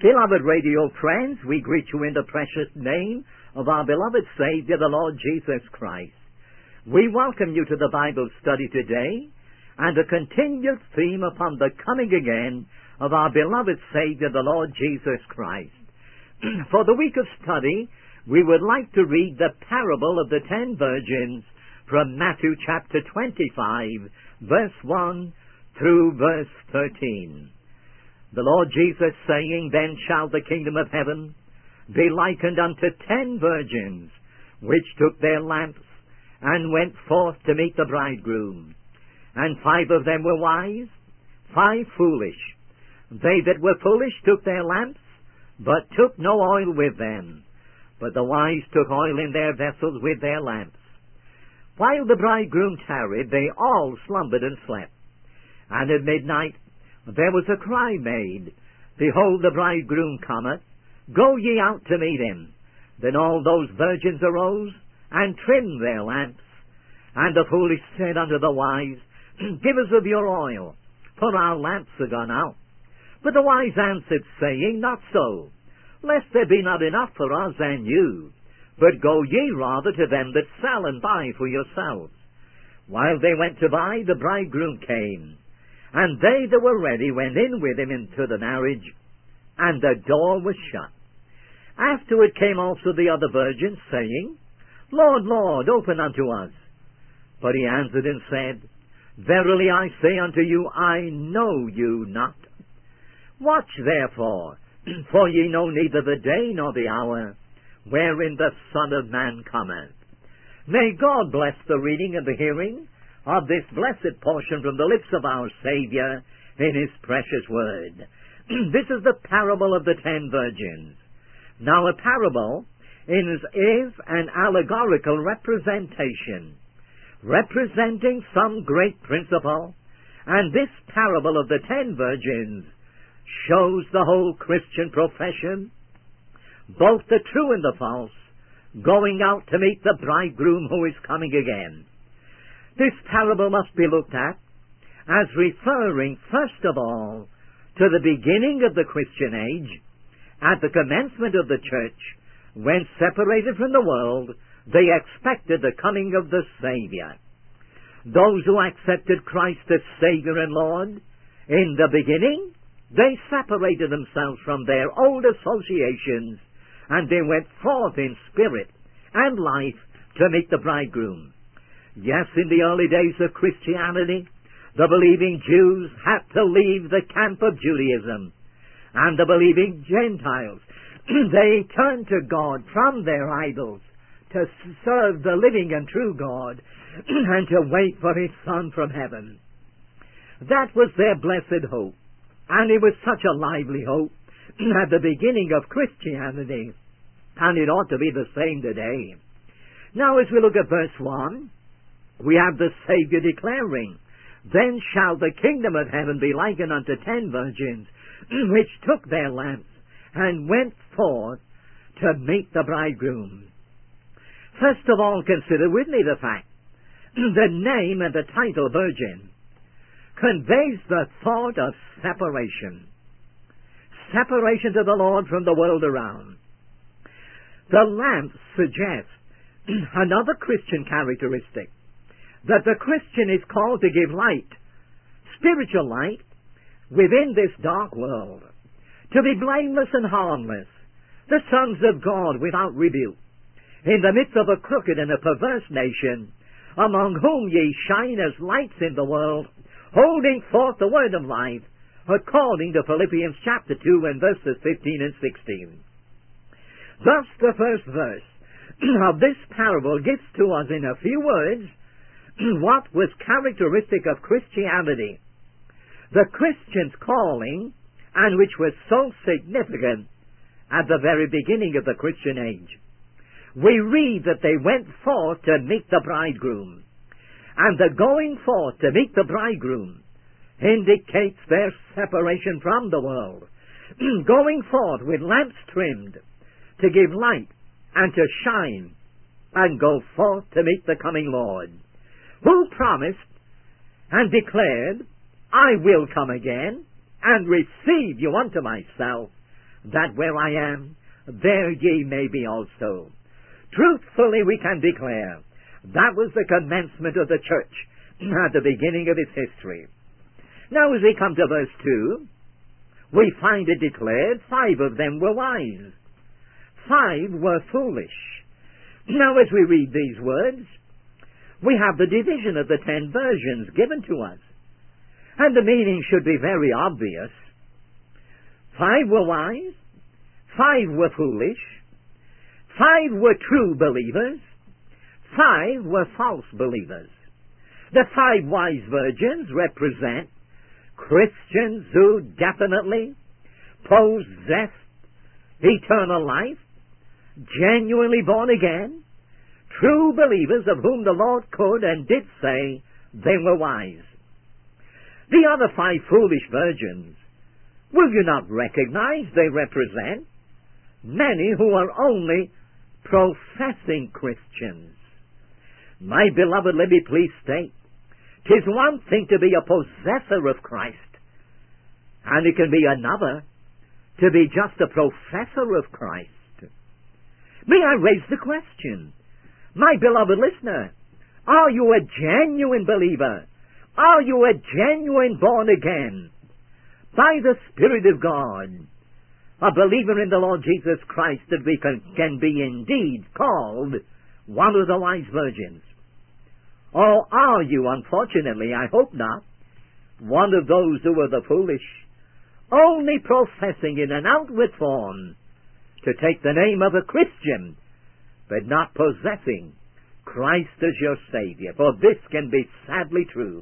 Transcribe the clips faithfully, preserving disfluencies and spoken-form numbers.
Beloved radio friends, we greet you in the precious name of our beloved Savior, the Lord Jesus Christ. We welcome you to the Bible study today and a continued theme upon the coming again of our beloved Savior, the Lord Jesus Christ. For the week of study, we would like to read the parable of the ten virgins from Matthew chapter twenty-five, verse one through verse thirteen. The Lord Jesus saying, Then shall the kingdom of heaven be likened unto ten virgins, which took their lamps, and went forth to meet the bridegroom. And five of them were wise, five foolish. They that were foolish took their lamps, but took no oil with them. But the wise took oil in their vessels with their lamps. While the bridegroom tarried, they all slumbered and slept. And at midnight there was a cry made, Behold, the bridegroom cometh, go ye out to meet him. Then all those virgins arose, and trimmed their lamps. And the foolish said unto the wise, Give us of your oil, for our lamps are gone out. But the wise answered, saying, Not so, lest there be not enough for us and you. But go ye rather to them that sell, and buy for yourselves. While they went to buy, the bridegroom came. And they that were ready went in with him into the marriage, and the door was shut. Afterward came also the other virgins, saying, Lord, Lord, open unto us. But he answered and said, Verily I say unto you, I know you not. Watch therefore, for ye know neither the day nor the hour, wherein the Son of Man cometh. May God bless the reading and the hearing of this blessed portion from the lips of our Savior in His precious word. This is the parable of the ten virgins. Now a parable is, is an allegorical representation, representing some great principle, and this parable of the ten virgins shows the whole Christian profession, both the true and the false, going out to meet the bridegroom who is coming again. This parable must be looked at as referring, first of all, to the beginning of the Christian age, at the commencement of the church, when separated from the world, they expected the coming of the Savior. Those who accepted Christ as Savior and Lord, in the beginning, they separated themselves from their old associations, and they went forth in spirit and life to meet the bridegroom. Yes, in the early days of Christianity, the believing Jews had to leave the camp of Judaism, and the believing Gentiles, they turned to God from their idols to serve the living and true God and to wait for His Son from heaven. That was their blessed hope, and it was such a lively hope at the beginning of Christianity, and it ought to be the same today. Now, as we look at verse one, we have the Savior declaring, Then shall the kingdom of heaven be likened unto ten virgins, which took their lamps, and went forth to meet the bridegroom. First of all, consider with me the fact, the name and the title virgin conveys the thought of separation. Separation to the Lord from the world around. The lamp suggests another Christian characteristic, that the Christian is called to give light, spiritual light, within this dark world, to be blameless and harmless, the sons of God without rebuke, in the midst of a crooked and a perverse nation, among whom ye shine as lights in the world, holding forth the word of life, according to Philippians chapter two and verses fifteen and sixteen. Thus the first verse of this parable gives to us in a few words what was characteristic of Christianity, the Christian's calling, and which was so significant at the very beginning of the Christian age. We read that they went forth to meet the bridegroom, and the going forth to meet the bridegroom indicates their separation from the world, going forth with lamps trimmed to give light and to shine, and go forth to meet the coming Lord, who promised and declared, I will come again and receive you unto myself, that where I am, there ye may be also. Truthfully we can declare that was the commencement of the church at the beginning of its history. Now as we come to verse two, we find it declared five of them were wise. Five were foolish. Now as we read these words, we have the division of the ten versions given to us. And the meaning should be very obvious. Five were wise, five were foolish, five were true believers, five were false believers. The five wise virgins represent Christians who definitely possessed eternal life, genuinely born again, true believers of whom the Lord could and did say they were wise. The other five foolish virgins, will you not recognize they represent many who are only professing Christians? My beloved, let me please state, 'tis one thing to be a possessor of Christ, and it can be another to be just a professor of Christ. May I raise the question, my beloved listener, are you a genuine believer? Are you a genuine born again, by the Spirit of God, a believer in the Lord Jesus Christ, that we can, can be indeed called one of the wise virgins? Or are you, unfortunately, I hope not, one of those who are the foolish, only professing in an outward form to take the name of a Christian, but not possessing Christ as your Savior? For this can be sadly true.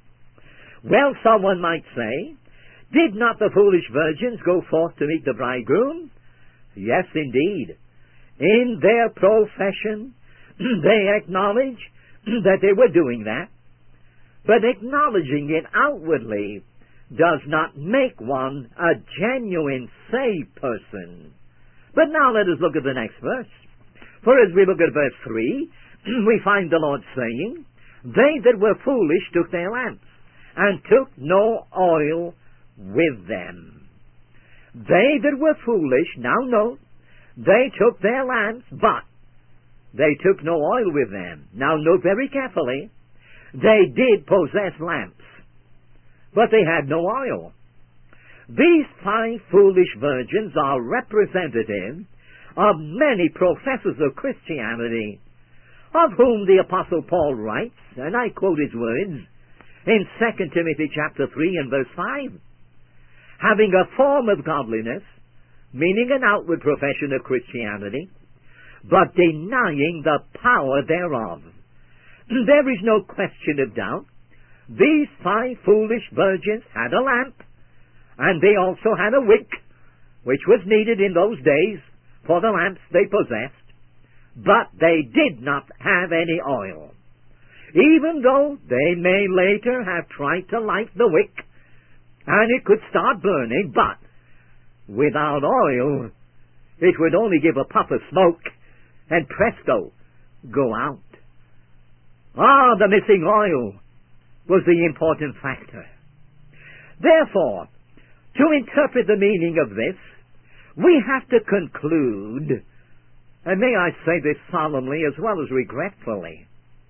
Well, someone might say, did not the foolish virgins go forth to meet the bridegroom? Yes, indeed. In their profession, they acknowledge that they were doing that, but acknowledging it outwardly does not make one a genuine saved person. But now let us look at the next verse. For as we look at verse three, we find the Lord saying, they that were foolish took their lamps, and took no oil with them. They that were foolish, now note, they took their lamps, but they took no oil with them. Now note very carefully, they did possess lamps, but they had no oil. These five foolish virgins are representative of many professors of Christianity, of whom the Apostle Paul writes, and I quote his words, in Second Timothy chapter three and verse five, having a form of godliness, meaning an outward profession of Christianity, but denying the power thereof. There is no question of doubt. These five foolish virgins had a lamp, and they also had a wick, which was needed in those days for the lamps they possessed, but they did not have any oil. Even though they may later have tried to light the wick, and it could start burning, but without oil, it would only give a puff of smoke, and presto, go out. Ah, the missing oil was the important factor. Therefore, to interpret the meaning of this, we have to conclude, and may I say this solemnly as well as regretfully,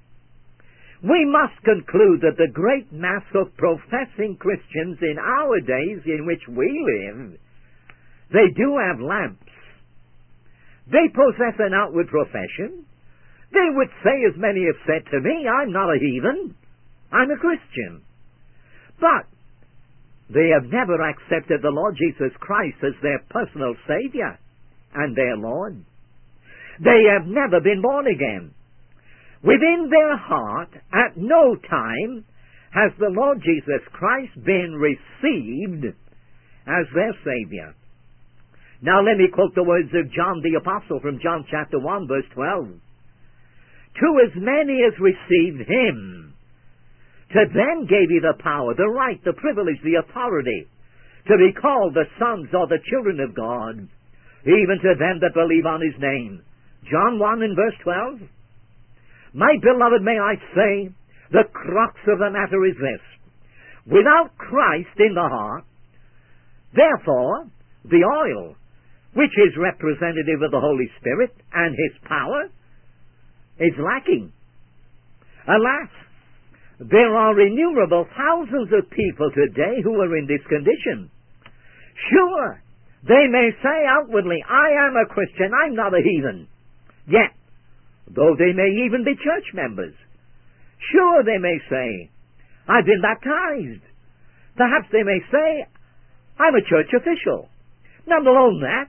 we must conclude that the great mass of professing Christians in our days in which we live, they do have lamps. They possess an outward profession. They would say, as many have said to me, I'm not a heathen, I'm a Christian. But they have never accepted the Lord Jesus Christ as their personal Savior and their Lord. They have never been born again. Within their heart, at no time, has the Lord Jesus Christ been received as their Savior. Now let me quote the words of John the Apostle from John chapter one, verse twelve. To as many as received Him, to them gave He the power, the right, the privilege, the authority, to be called the sons or the children of God, even to them that believe on His name. John one and verse twelve. My beloved, may I say, the crux of the matter is this. Without Christ in the heart, therefore, the oil which is representative of the Holy Spirit and His power, is lacking. Alas, there are innumerable thousands of people today who are in this condition. Sure, they may say outwardly, I am a Christian, I'm not a heathen. Yet, though they may even be church members, sure they may say, I've been baptized. Perhaps they may say, I'm a church official. Not alone that,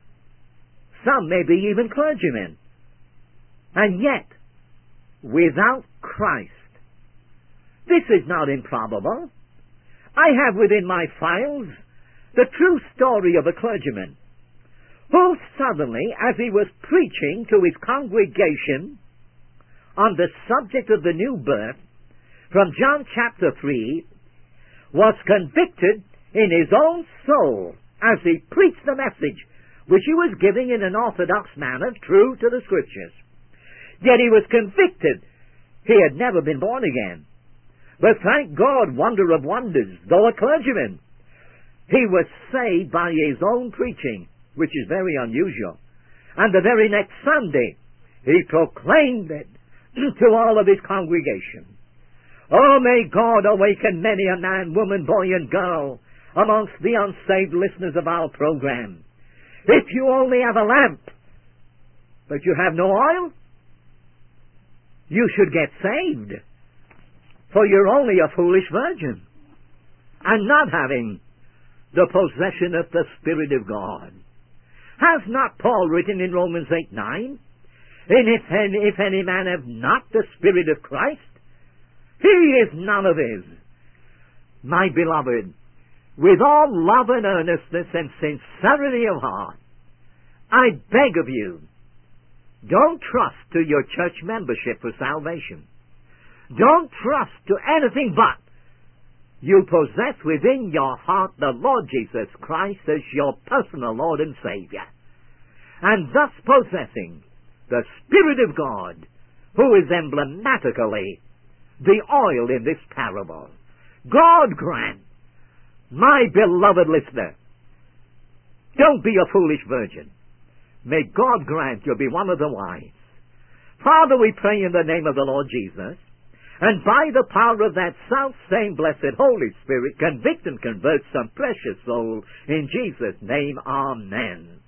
some may be even clergymen. And yet, without Christ, this is not improbable. I have within my files the true story of a clergyman who suddenly, as he was preaching to his congregation on the subject of the new birth, from John chapter three, was convicted in his own soul as he preached the message which he was giving in an orthodox manner, true to the Scriptures. Yet he was convicted he had never been born again. But thank God, wonder of wonders, though a clergyman, he was saved by his own preaching, which is very unusual. And the very next Sunday, he proclaimed it to all of his congregation. Oh, may God awaken many a man, woman, boy, and girl amongst the unsaved listeners of our program. If you only have a lamp, but you have no oil, you should get saved. For you're only a foolish virgin, and not having the possession of the Spirit of God. Has not Paul written in Romans eight nine, And if any, if any man have not the Spirit of Christ, he is none of his. My beloved, with all love and earnestness and sincerity of heart, I beg of you, don't trust to your church membership for salvation. Don't trust to anything but you possess within your heart the Lord Jesus Christ as your personal Lord and Savior. And thus possessing the Spirit of God, who is emblematically the oil in this parable. God grant, my beloved listener, don't be a foolish virgin. May God grant you'll be one of the wise. Father, we pray in the name of the Lord Jesus, and by the power of that self-same blessed Holy Spirit, convict and convert some precious soul. In Jesus' name, amen.